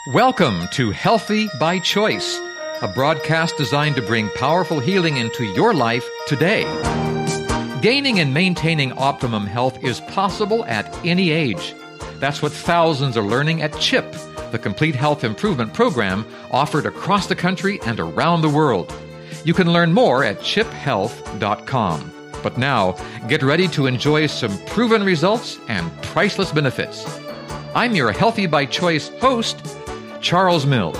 Welcome to Healthy by Choice, a broadcast designed to bring powerful healing into your life today. Gaining and maintaining optimum health is possible at any age. That's what thousands are learning at CHIP, the Complete Health Improvement Program offered across the country and around the world. You can learn more at chiphealth.com. But now, get ready to enjoy some proven results and priceless benefits. I'm your Healthy by Choice host, Charles Mills.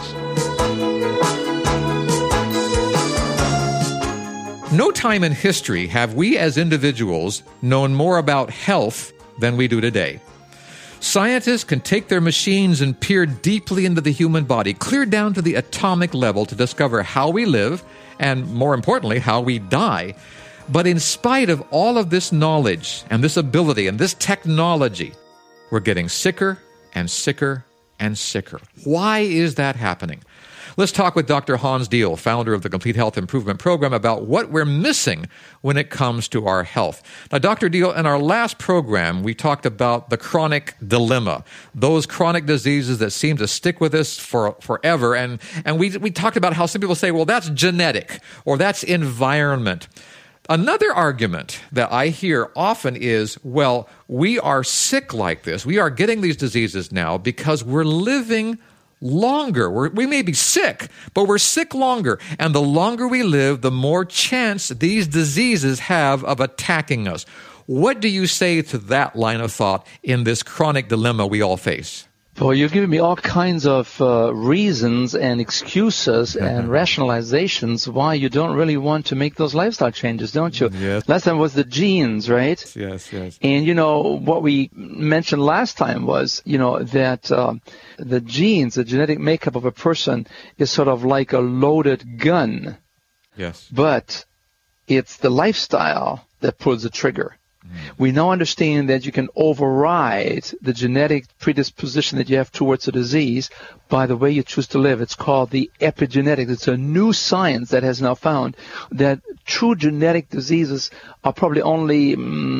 No time in history have we as individuals known more about health than we do today. Scientists can take their machines and peer deeply into the human body, clear down to the atomic level to discover how we live and, more importantly, how we die. But in spite of all of this knowledge and this ability and this technology, we're getting sicker and sicker and sicker. Why is that happening? Let's talk with Dr. Hans Diehl, founder of the Complete Health Improvement Program, about what we're missing when it comes to our health. Now, Dr. Diehl, in our last program, we talked about the chronic dilemma, those chronic diseases that seem to stick with us forever. And we talked about how some people say, well, that's genetic or that's environment. Another argument that I hear often is, well, we are sick like this. We are getting these diseases now because we're living longer. We may be sick, but we're sick longer. And the longer we live, the more chance these diseases have of attacking us. What do you say to that line of thought in this chronic dilemma we all face? Well, you're giving me all kinds of reasons and excuses and rationalizations why you don't really want to make those lifestyle changes, don't you? Yes. Last time was the genes, right? Yes. And, what we mentioned last time was, that the genes, the genetic makeup of a person is sort of like a loaded gun. Yes. But it's the lifestyle that pulls the trigger. We now understand that you can override the genetic predisposition that you have towards a disease by the way you choose to live. It's called the epigenetics. It's a new science that has now found that true genetic diseases are probably only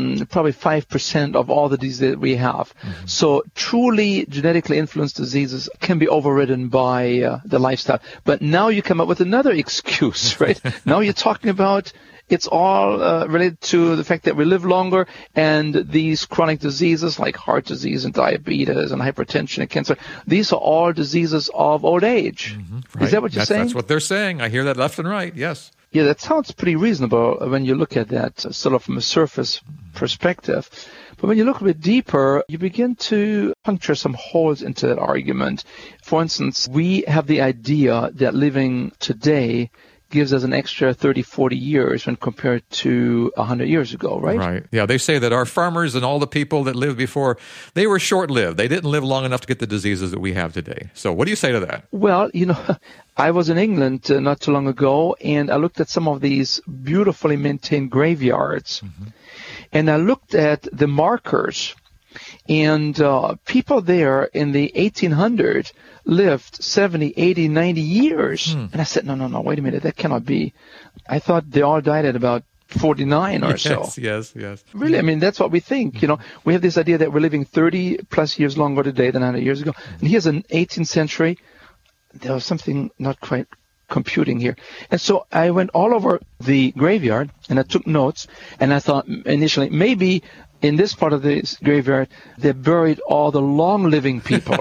5% of all the diseases that we have. Mm-hmm. So truly genetically influenced diseases can be overridden by the lifestyle. But now you come up with another excuse, right? Now you're talking about it's all related to the fact that we live longer, and these chronic diseases like heart disease and diabetes and hypertension and cancer, these are all diseases of old age. Mm-hmm. Right. Is that what you're saying? That's what they're saying. I hear that left and right, yes. Yeah, that sounds pretty reasonable when you look at that sort of from a surface perspective. But when you look a bit deeper, you begin to puncture some holes into that argument. For instance, we have the idea that living today gives us an extra 30, 40 years when compared to 100 years ago, right? Right. Yeah, they say that our farmers and all the people that lived before, they were short-lived. They didn't live long enough to get the diseases that we have today. So what do you say to that? Well, I was in England not too long ago, and I looked at some of these beautifully maintained graveyards. Mm-hmm. And I looked at the markers, and people there in the 1800s lived 70, 80, 90 years. And I said, no, wait a minute, that cannot be. I thought they all died at about 49 or so. Yes. Really, that's what we think. We have this idea that we're living 30 plus years longer today than 100 years ago. And here's an 18th century. There was something not quite computing here. And so I went all over the graveyard and I took notes, and I thought initially maybe in this part of this graveyard they buried all the long-living people.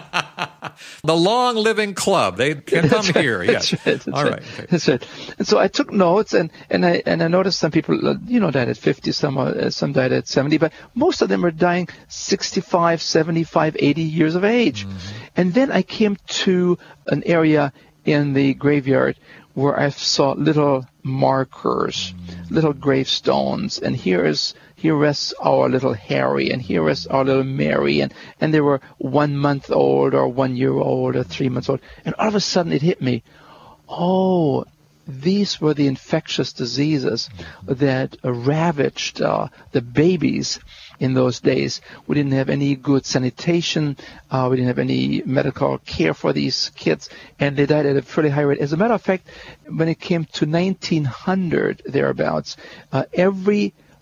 The Long Living Club. They can come here. Yes. That's right. That's right. And so I took notes, and I noticed some people, died at 50, some died at 70, but most of them were dying 65, 75, 80 years of age. Mm-hmm. And then I came to an area in the graveyard where I saw little markers, little gravestones, and here rests our little Harry, and here rests our little Mary, and they were 1 month old or 1 year old or 3 months old. And all of a sudden it hit me, oh, these were the infectious diseases that ravaged the babies in those days. We didn't have any good sanitation. We didn't have any medical care for these kids, and they died at a fairly high rate. As a matter of fact, when it came to 1900 thereabouts, every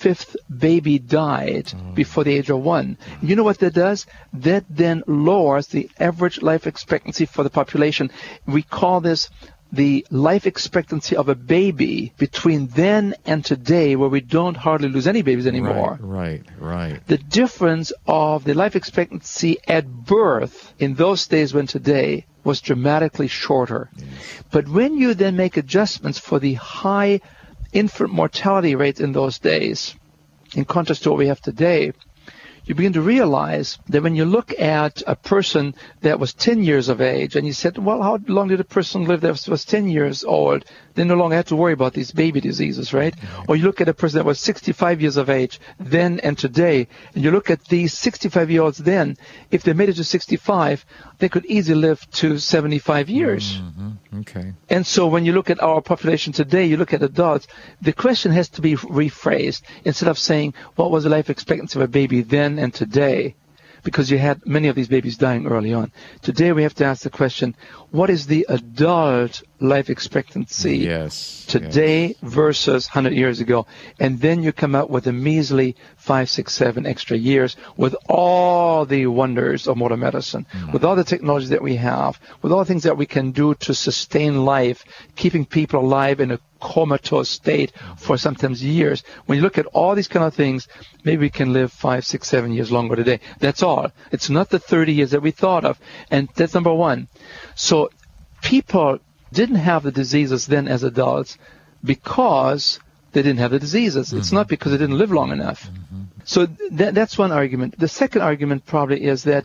fifth baby died before the age of 1. You know what that does? That then lowers the average life expectancy for the population. We call this the life expectancy of a baby between then and today, where we don't hardly lose any babies anymore. Right. The difference of the life expectancy at birth in those days when today was dramatically shorter. Yes. But when you then make adjustments for the high infant mortality rates in those days, in contrast to what we have today, you begin to realize that when you look at a person that was 10 years of age, and you said, well, how long did a person live that was 10 years old? They no longer had to worry about these baby diseases, right? Or you look at a person that was 65 years of age then and today, and you look at these 65-year-olds then, if they made it to 65, they could easily live to 75 years. Okay. And so when you look at our population today, you look at adults, the question has to be rephrased. Instead of saying, what was the life expectancy of a baby then and today? Because you had many of these babies dying early on. Today we have to ask the question, what is the adult life expectancy today versus 100 years ago? And then you come out with a measly 5, 6, 7 extra years with all the wonders of modern medicine, with all the technology that we have, with all the things that we can do to sustain life, keeping people alive in a comatose state for sometimes years. When you look at all these kind of things, maybe we can live 5, 6, 7 years longer today. That's all. It's not the 30 years that we thought of. And that's number one. So people didn't have the diseases then as adults because they didn't have the diseases. It's not because they didn't live long enough. So that's one argument. The second argument probably is that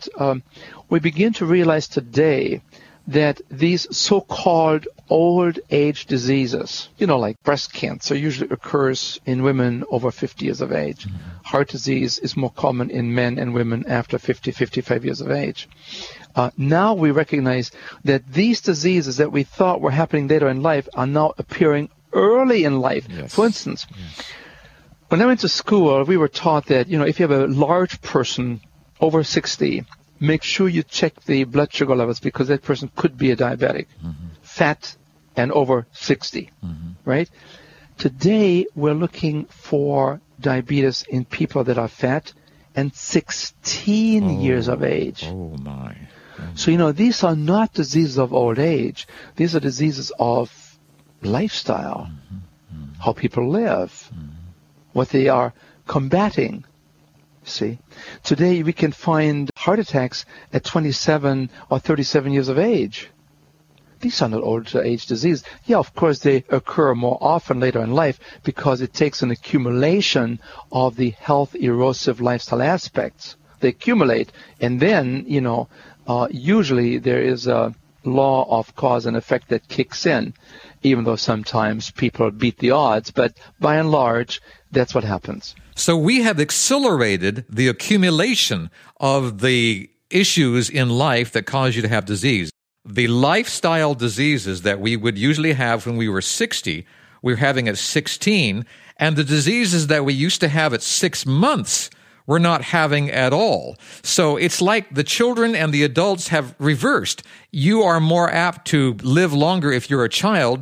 we begin to realize today that these so-called old age diseases, like breast cancer usually occurs in women over 50 years of age. Heart disease is more common in men and women after 50, 55 years of age. Now we recognize that these diseases that we thought were happening later in life are now appearing early in life. Yes. For instance, when I went to school, we were taught that, if you have a large person over 60, make sure you check the blood sugar levels because that person could be a diabetic, fat and over 60, right? Today, we're looking for diabetes in people that are fat and 16 years of age. Oh, my. So, these are not diseases of old age. These are diseases of lifestyle, how people live, what they are combating. See, today we can find heart attacks at 27 or 37 years of age. These are not old age diseases. Yeah, of course, they occur more often later in life because it takes an accumulation of the health erosive lifestyle aspects. They accumulate, and then, usually there is a law of cause and effect that kicks in, even though sometimes people beat the odds. But by and large, that's what happens. So we have accelerated the accumulation of the issues in life that cause you to have disease. The lifestyle diseases that we would usually have when we were 60, we're having at 16, and the diseases that we used to have at 6 months, we're not having at all. So it's like the children and the adults have reversed. You are more apt to live longer if you're a child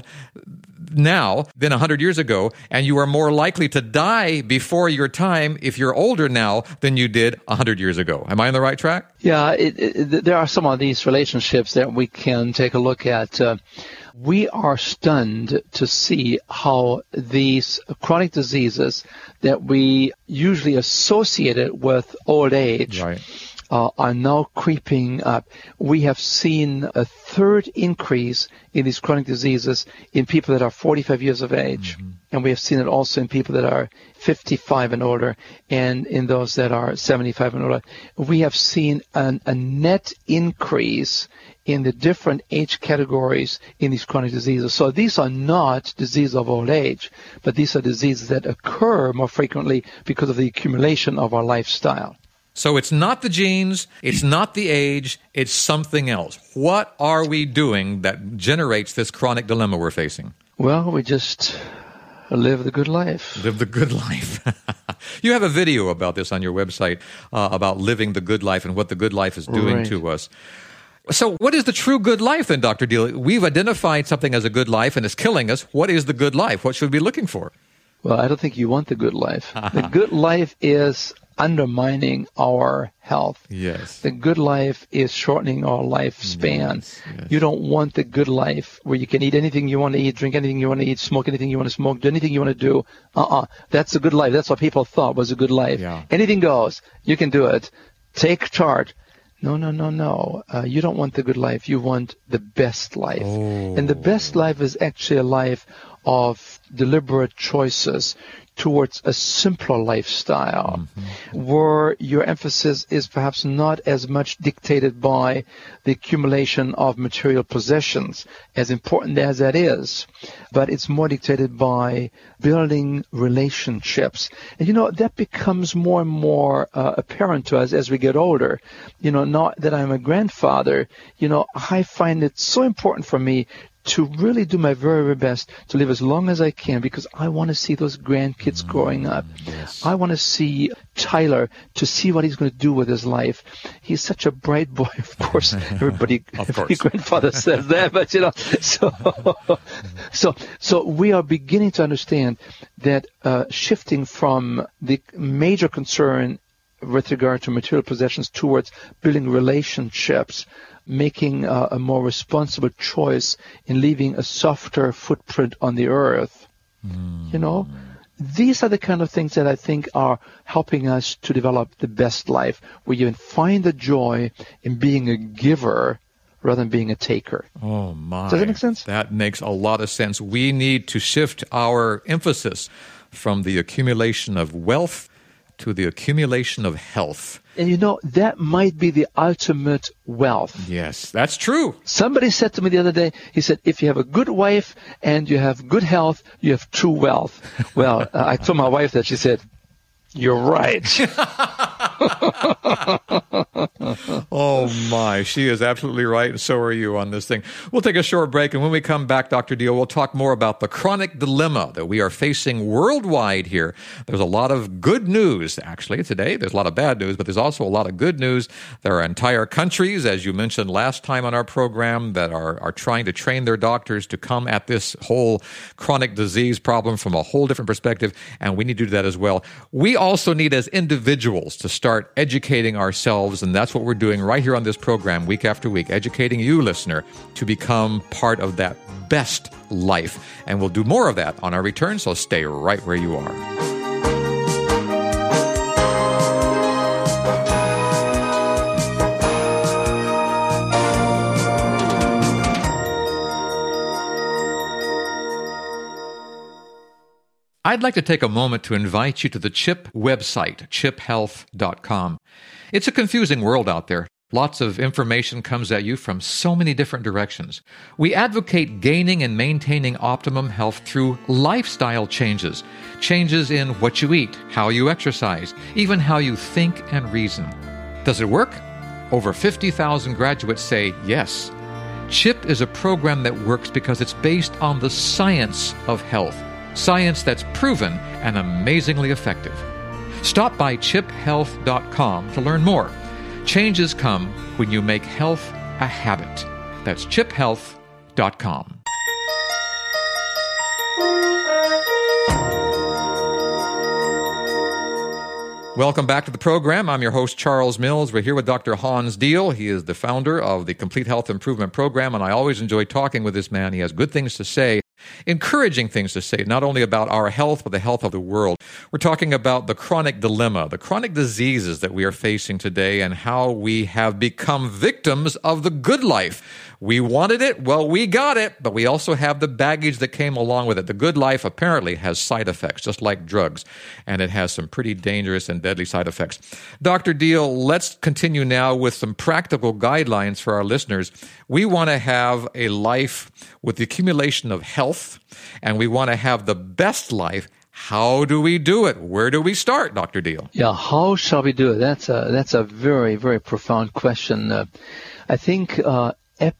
now than 100 years ago, and you are more likely to die before your time if you're older now than you did 100 years ago. Am I on the right track? Yeah, there are some of these relationships that we can take a look at. We are stunned to see how these chronic diseases that we usually associated with old age are now creeping up. We have seen a third increase in these chronic diseases in people that are 45 years of age. And we have seen it also in people that are 55 and older and in those that are 75 and older. We have seen a net increase in the different age categories in these chronic diseases. So these are not diseases of old age, but these are diseases that occur more frequently because of the accumulation of our lifestyle. So it's not the genes, it's not the age, it's something else. What are we doing that generates this chronic dilemma we're facing? Well, we just live the good life. Live the good life. You have a video about this on your website, about living the good life and what the good life is doing to us. So what is the true good life then, Dr. Deal? We've identified something as a good life and it's killing us. What is the good life? What should we be looking for? Well, I don't think you want the good life. The good life is undermining our health. Yes. The good life is shortening our lifespan. Yes. You don't want the good life where you can eat anything you want to eat, drink anything you want to eat, smoke anything you want to smoke, do anything you want to do. That's a good life. That's what people thought was a good life. Yeah. Anything goes. You can do it. Take charge. No. You don't want the good life. You want the best life. Oh. And the best life is actually a life of deliberate choices towards a simpler lifestyle, where your emphasis is perhaps not as much dictated by the accumulation of material possessions, as important as that is, but it's more dictated by building relationships. And, that becomes more and more apparent to us as we get older. Now that I'm a grandfather, I find it so important for me to really do my very, very best to live as long as I can, because I want to see those grandkids growing up. Yes. I want to see Tyler, to see what he's going to do with his life. He's such a bright boy, of course. Every grandfather says that, but so we are beginning to understand that shifting from the major concern with regard to material possessions towards building relationships, making a more responsible choice in leaving a softer footprint on the earth. These are the kind of things that I think are helping us to develop the best life, where you find the joy in being a giver rather than being a taker. Oh, my. Does that make sense? That makes a lot of sense. We need to shift our emphasis from the accumulation of wealth to the accumulation of health. And that might be the ultimate wealth. Yes, that's true. Somebody said to me the other day, he said, if you have a good wife and you have good health, you have true wealth. Well, I told my wife that. She said, you're right. Oh, my. She is absolutely right, and so are you on this thing. We'll take a short break, and when we come back, Dr. Deal, we'll talk more about the chronic dilemma that we are facing worldwide here. There's a lot of good news, actually, today. There's a lot of bad news, but there's also a lot of good news. There are entire countries, as you mentioned last time on our program, that are trying to train their doctors to come at this whole chronic disease problem from a whole different perspective, and we need to do that as well. We also need, as individuals, to start educating ourselves, and that's what we're doing right here on this program week after week, educating you, listener, to become part of that best life. And we'll do more of that on our return, so stay right where you are. I'd like to take a moment to invite you to the CHIP website, chiphealth.com. It's a confusing world out there. Lots of information comes at you from so many different directions. We advocate gaining and maintaining optimum health through lifestyle changes. Changes in what you eat, how you exercise, even how you think and reason. Does it work? Over 50,000 graduates say yes. CHIP is a program that works because it's based on the science of health. Science that's proven and amazingly effective. Stop by chiphealth.com to learn more. Changes come when you make health a habit. That's chiphealth.com. Welcome back to the program. I'm your host, Charles Mills. We're here with Dr. Hans Deal. He is the founder of the Complete Health Improvement Program, and I always enjoy talking with this man. He has good things to say, encouraging things to say, not only about our health, but the health of the world. We're talking about the chronic dilemma, the chronic diseases that we are facing today, and how we have become victims of the good life. We wanted it, well, we got it, but we also have the baggage that came along with it. The good life apparently has side effects, just like drugs, and it has some pretty dangerous and deadly side effects. Dr. Deal, let's continue now with some practical guidelines for our listeners. We want to have a life with the accumulation of health, and we want to have the best life. How do we do it? Where do we start, Dr. Deal? Yeah, how shall we do it? That's a very, very profound question. I think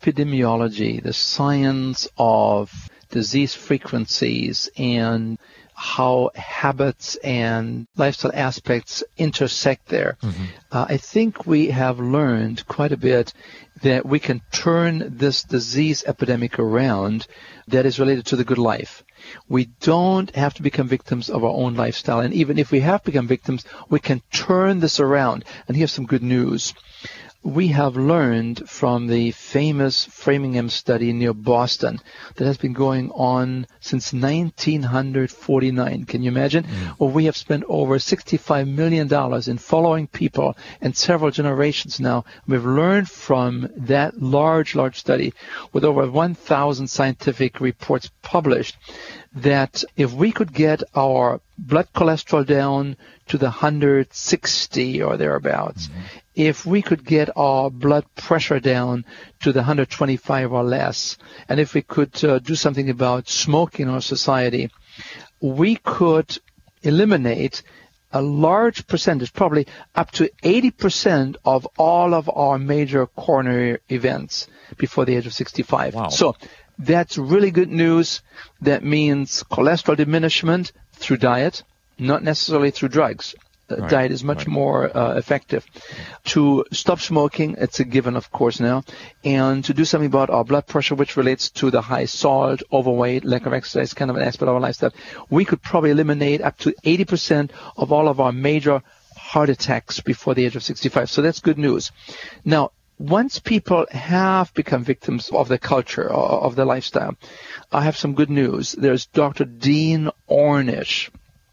epidemiology, the science of disease frequencies and how habits and lifestyle aspects intersect there. I think we have learned quite a bit that we can turn this disease epidemic around that is related to the good life. We don't have to become victims of our own lifestyle. And even if we have become victims, we can turn this around. And here's some good news. We have learned from the famous Framingham study near Boston that has been going on since 1949. Can you imagine? Well, we have spent over $65 million in following people and several generations now. We've learned from that large study with over 1,000 scientific reports published that if we could get our blood cholesterol down to the 160 or thereabouts, if we could get our blood pressure down to the 125 or less, and if we could do something about smoking in our society, we could eliminate a large percentage, probably up to 80% of all of our major coronary events before the age of 65. Wow. So that's really good news. That means cholesterol diminishment through diet, not necessarily through drugs. Right, Diet is much more effective. To stop smoking, it's a given, of course, now. And to do something about our blood pressure, which relates to the high salt, overweight, lack of exercise, kind of an aspect of our lifestyle, we could probably eliminate up to 80% of all of our major heart attacks before the age of 65. So that's good news. Now, once people have become victims of the culture, of the lifestyle, I have some good news. There's Dr. Dean Ornish,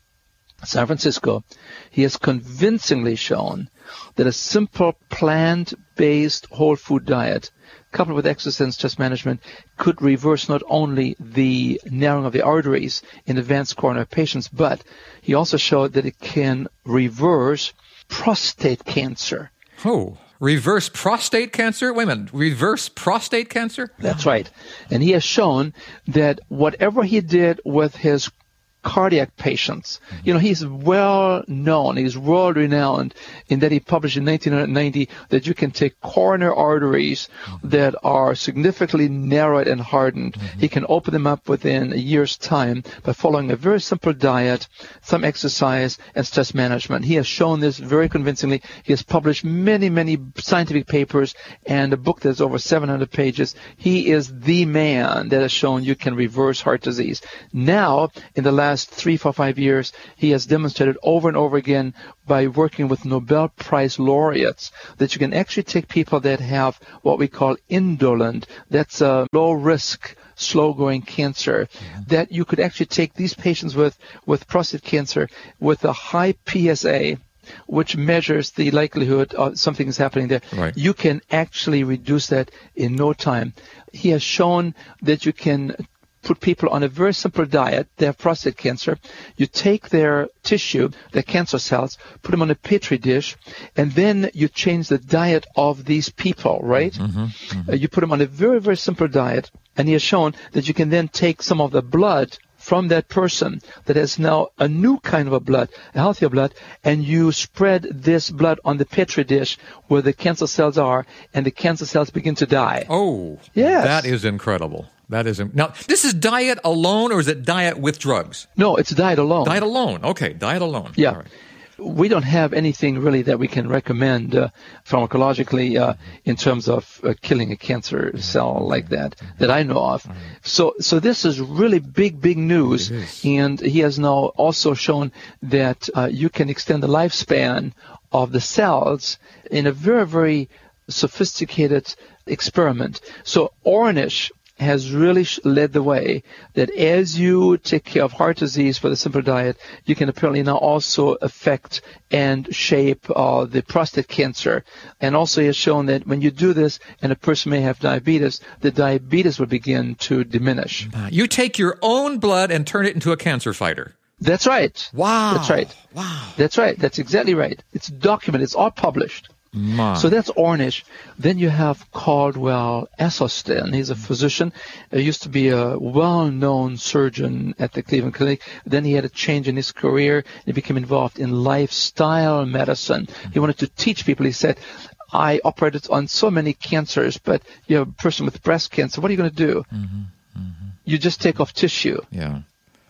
San Francisco. He has convincingly shown that a simple plant-based whole food diet coupled with exercise and stress management could reverse not only the narrowing of the arteries in advanced coronary patients, but he also showed that it can reverse prostate cancer. Oh, reverse prostate cancer? Wait a minute, reverse prostate cancer? That's right. And he has shown that whatever he did with his cardiac patients, he's well known, he's world renowned in that he published in 1990 that you can take coronary arteries that are significantly narrowed and hardened. He can open them up within a year's time by following a very simple diet, some exercise, and stress management. He has shown this very convincingly. He has published many scientific papers and a book that's over 700 pages. He is the man that has shown you can reverse heart disease. Now, in the last 3, 4, 5 years, he has demonstrated over and over again by working with Nobel Prize laureates that you can actually take people that have what we call indolent, that's a low-risk, slow-growing cancer, that you could actually take these patients with prostate cancer with a high PSA, which measures the likelihood of something is happening there. Right. You can actually reduce that in no time. He has shown that you can put people on a very simple diet. They have prostate cancer. You take their tissue, their cancer cells, put them on a petri dish, and then you change the diet of these people, right? You put them on a very, very simple diet, and he has shown that you can then take some of the blood from that person that has now a new kind of a blood, a healthier blood, and you spread this blood on the petri dish where the cancer cells are, and the cancer cells begin to die. Oh, yes. That is incredible. Now, this is diet alone, or is it diet with drugs? No, it's diet alone. Diet alone. Okay, diet alone. Yeah. All right. We don't have anything really that we can recommend pharmacologically in terms of killing a cancer cell like that I know of. So this is really big news. And he has now also shown that you can extend the lifespan of the cells in a very, very sophisticated experiment. So Ornish has really led the way that as you take care of heart disease with a simple diet, you can apparently now also affect and shape the prostate cancer. And also he has shown that when you do this and a person may have diabetes, the diabetes will begin to diminish. You take your own blood and turn it into a cancer fighter. That's right. Wow. That's right. Wow. That's right. That's exactly right. It's documented. It's all published. So that's Ornish. Then you have Caldwell Esselstyn. He's a physician. He used to be a well-known surgeon at the Cleveland Clinic. Then he had a change in his career. He became involved in lifestyle medicine. He wanted to teach people. He said, I operated on so many cancers, but you're a person with breast cancer. What are you going to do? You just take off tissue. Yeah.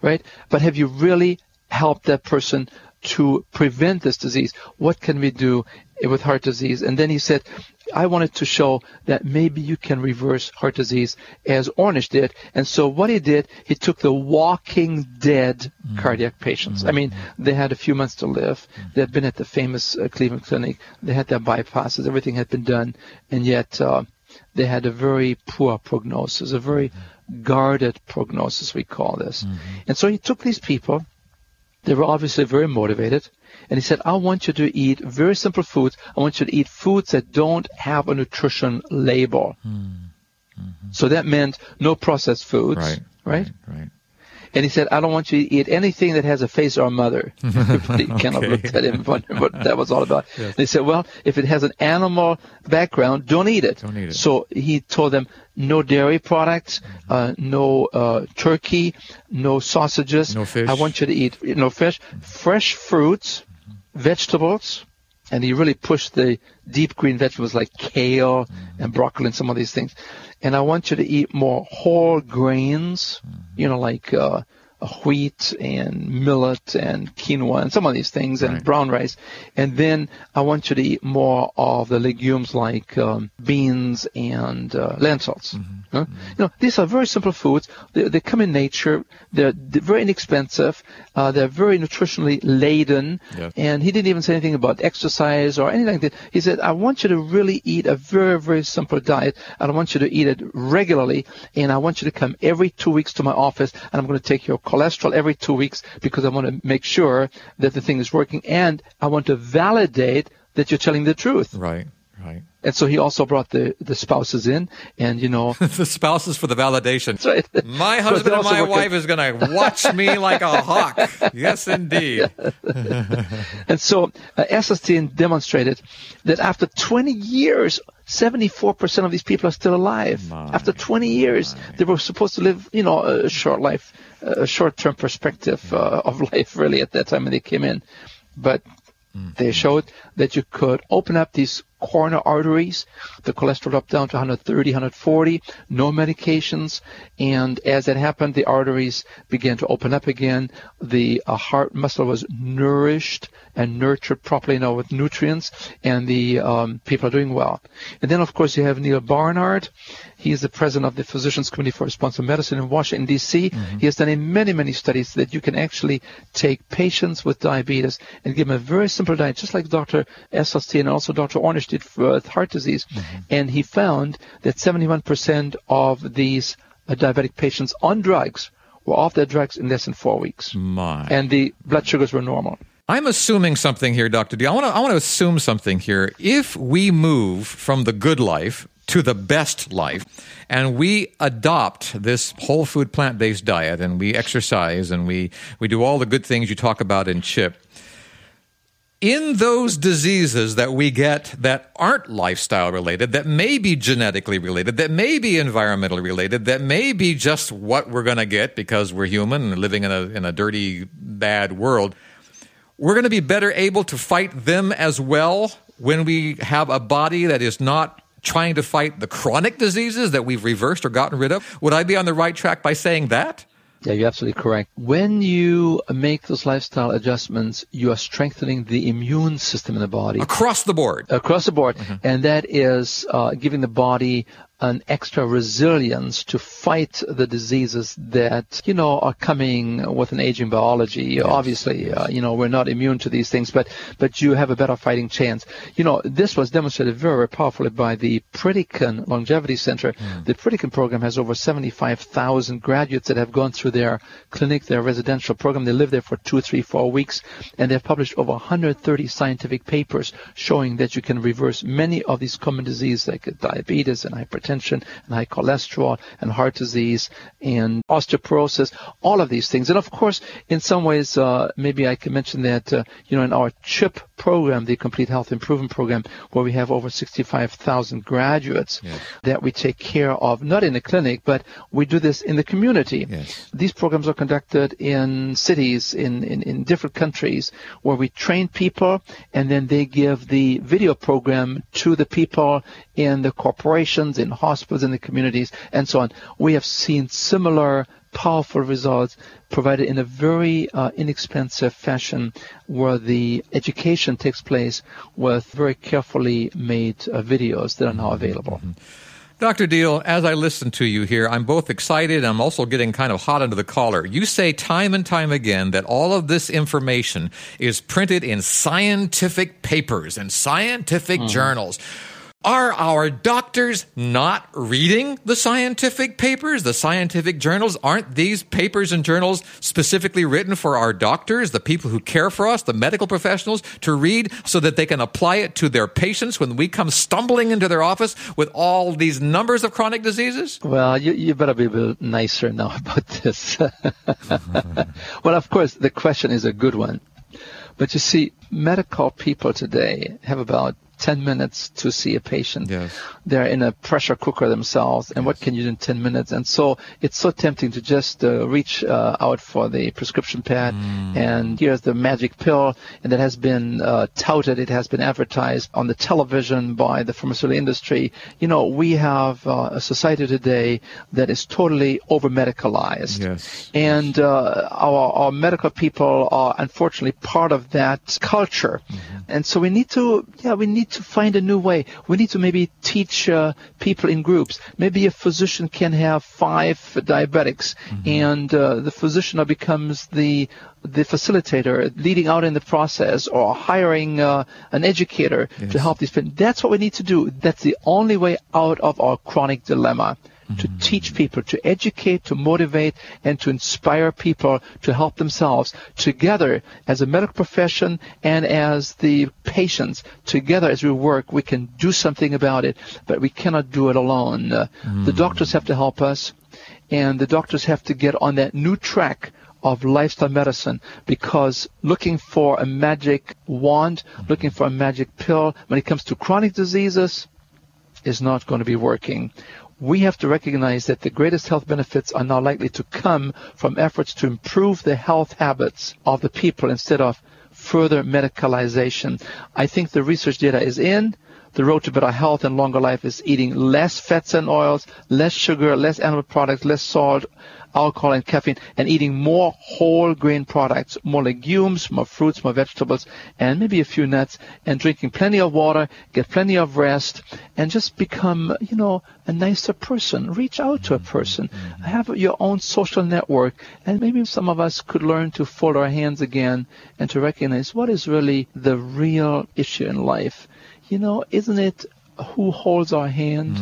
right? But have you really helped that person to prevent this disease? What can we do with heart disease? And then he said, I wanted to show that maybe you can reverse heart disease as Ornish did. And so what he did, he took the walking dead cardiac patients. I mean, they had a few months to live. They had been at the famous Cleveland Clinic. They had their bypasses. Everything had been done. And yet they had a very poor prognosis, a very guarded prognosis, we call this. And so he took these people. They were obviously very motivated. And he said, I want you to eat very simple foods. I want you to eat foods that don't have a nutrition label. So that meant no processed foods, right? And he said, I don't want you to eat anything that has a face or a mother. Everybody kind of looked at him and wondered what that was all about. And he said, well, if it has an animal background, don't eat it. So he told them, no dairy products, no turkey, no sausages. No fish. I want you to eat no fish, fresh fruits, vegetables. And he really pushed the deep green vegetables like kale and broccoli and some of these things. And I want you to eat more whole grains, like wheat and millet and quinoa and some of these things and brown rice. And then I want you to eat more of the legumes like beans and lentils. These are very simple foods. They come in nature. They're very inexpensive. They're very nutritionally laden. And he didn't even say anything about exercise or anything like that. He said, I want you to really eat a very, very simple diet. I want you to eat it regularly. And I want you to come every 2 weeks to my office. And I'm going to take your cholesterol every 2 weeks because I want to make sure that the thing is working. And I want to validate that you're telling the truth. Right. And so he also brought the spouses in, and the spouses for the validation. That's right. My husband and my wife is going to watch me like a hawk. Yes, indeed. And so Esselstyn demonstrated that after 20 years, 74% of these people are still alive. After 20 years, they were supposed to live, a short life, a short-term perspective of life, really, at that time when they came in. But they showed that you could open up these coronary arteries, the cholesterol dropped down to 130, 140, no medications. And as that happened, the arteries began to open up again. The heart muscle was nourished and nurtured properly now with nutrients, and the people are doing well. And then, of course, you have Neil Barnard. He is the president of the Physicians Committee for Responsible Medicine in Washington, D.C. He has done in many, many studies that you can actually take patients with diabetes and give them a very simple diet, just like Dr. Esselstyn and also Dr. Ornish did for heart disease. And he found that 71% of these diabetic patients on drugs were off their drugs in less than 4 weeks. And the blood sugars were normal. I'm assuming something here, Dr. D. I want to assume something here. If we move from the good life to the best life, and we adopt this whole food plant-based diet, and we exercise, and we do all the good things you talk about in CHIP, in those diseases that we get that aren't lifestyle related, that may be genetically related, that may be environmentally related, that may be just what we're going to get because we're human and living in a dirty, bad world, we're going to be better able to fight them as well when we have a body that is not trying to fight the chronic diseases that we've reversed or gotten rid of. Would I be on the right track by saying that? Yeah, you're absolutely correct. When you make those lifestyle adjustments, you are strengthening the immune system in the body. Across the board. Across the board. And that is giving the body an extra resilience to fight the diseases that, are coming with an aging biology. Yes. Obviously, we're not immune to these things, but you have a better fighting chance. This was demonstrated very, very powerfully by the Pritikin Longevity Center. The Pritikin program has over 75,000 graduates that have gone through their clinic, their residential program. They live there for 2, 3, 4 weeks, and they've published over 130 scientific papers showing that you can reverse many of these common diseases like diabetes and hypertension and high cholesterol and heart disease and osteoporosis, all of these things. And of course, in some ways, maybe I can mention that, in our CHIP program, the Complete Health Improvement Program, where we have over 65,000 graduates that we take care of, not in the clinic, but we do this in the community. These programs are conducted in cities, in different countries, where we train people, and then they give the video program to the people in the corporations, in hospitals, in the communities, and so on. We have seen similar powerful results provided in a very inexpensive fashion, where the education takes place with very carefully made videos that are now available. Dr. Deal, as I listen to you here, I'm both excited and I'm also getting kind of hot under the collar. You say time and time again that all of this information is printed in scientific papers and scientific journals. Are our doctors not reading the scientific papers, the scientific journals? Aren't these papers and journals specifically written for our doctors, the people who care for us, the medical professionals, to read so that they can apply it to their patients when we come stumbling into their office with all these numbers of chronic diseases? Well, you better be a bit nicer now about this. Well, of course, the question is a good one. But you see, medical people today have about 10 minutes to see a patient. Yes. They're in a pressure cooker themselves, and what can you do in 10 minutes? And so it's so tempting to just reach out for the prescription pad, and here's the magic pill, and that has been touted, it has been advertised on the television by the pharmaceutical industry. You know, we have a society today that is totally over-medicalized. Yes. And our medical people are unfortunately part of that culture. And so we need to find a new way. We need to maybe teach people in groups. Maybe a physician can have 5 diabetics, and the physician now becomes the facilitator, leading out in the process, or hiring an educator to help these people. That's what we need to do. That's the only way out of our chronic dilemma. To teach people, to educate, to motivate, and to inspire people to help themselves. Together, as a medical profession and as the patients, together as we work, we can do something about it, but we cannot do it alone. The doctors have to help us, and the doctors have to get on that new track of lifestyle medicine, because looking for a magic wand, looking for a magic pill when it comes to chronic diseases is not going to be working. We have to recognize that the greatest health benefits are now likely to come from efforts to improve the health habits of the people instead of further medicalization. I think the research data is in. The road to better health and longer life is eating less fats and oils, less sugar, less animal products, less salt, alcohol, and caffeine, and eating more whole grain products, more legumes, more fruits, more vegetables, and maybe a few nuts, and drinking plenty of water, get plenty of rest, and just become, a nicer person. Reach out to a person. Have your own social network, and maybe some of us could learn to fold our hands again and to recognize what is really the real issue in life. Isn't it who holds our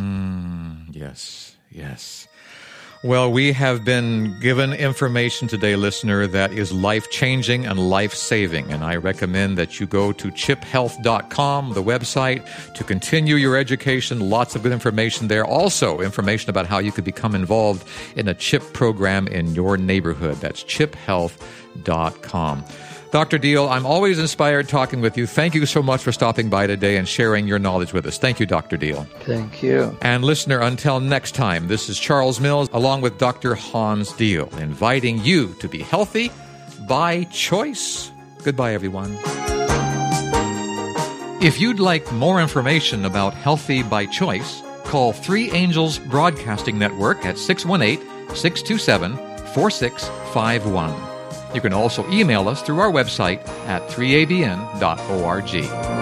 hand? Yes. Well, we have been given information today, listener, that is life-changing and life-saving. And I recommend that you go to chiphealth.com, the website, to continue your education. Lots of good information there. Also, information about how you could become involved in a CHIP program in your neighborhood. That's chiphealth.com. Dr. Deal, I'm always inspired talking with you. Thank you so much for stopping by today and sharing your knowledge with us. Thank you, Dr. Deal. Thank you. And listener, until next time, this is Charles Mills along with Dr. Hans Deal, inviting you to be healthy by choice. Goodbye, everyone. If you'd like more information about Healthy by Choice, call 3 Angels Broadcasting Network at 618-627-4651. You can also email us through our website at 3abn.org.